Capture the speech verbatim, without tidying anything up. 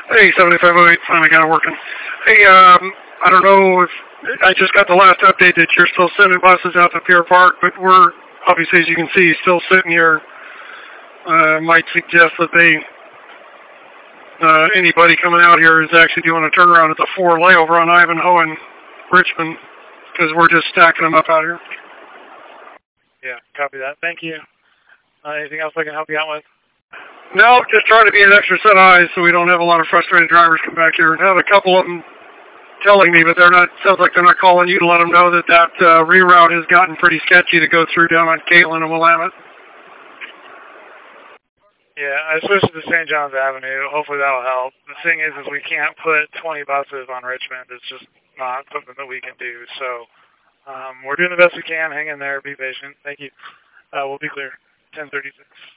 Hey, seventy-five oh eight, finally got it working. Hey, um, I don't know if, I just got the last update that you're still sending buses out to Pier Park, but we're, obviously, as you can see, still sitting here. Uh, might suggest that they, uh, anybody coming out here is actually doing a turnaround at the four layover on Ivanhoe and Richmond, because we're just stacking them up out here. Yeah, copy that. Thank you. Uh, anything else I can help you out with? No, just trying to be an extra set of eyes so we don't have a lot of frustrated drivers come back here. I have a couple of them telling me, but they're not, sounds like they're not calling you to let them know that that uh, reroute has gotten pretty sketchy to go through down on Caitlin and Willamette. Yeah, I switched to Saint John's Avenue. Hopefully that'll help. The thing is, is we can't put twenty buses on Richmond. It's just not something that we can do. So um, we're doing the best we can. Hang in there. Be patient. Thank you. Uh, we'll be clear. ten thirty-six.